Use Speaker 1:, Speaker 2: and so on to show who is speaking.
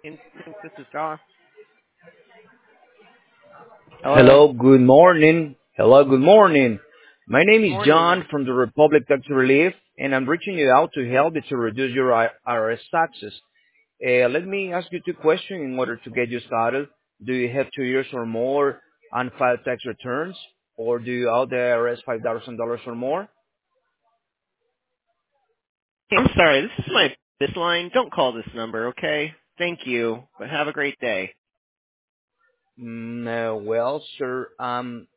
Speaker 1: Instinct, this is John. Hello.
Speaker 2: Hello, good morning. Hello, good morning. My name is
Speaker 1: Morning.
Speaker 2: John from the Republic Tax Relief, and I'm reaching you out to help you to reduce your IRS taxes. Let me ask you two questions in order to get you started. Do you have 2 years or more unfiled tax returns, or do you owe the IRS $5,000 or more?
Speaker 1: I'm sorry, this line. Don't call this number, okay? Thank you, but have a great day.
Speaker 2: Well, sir,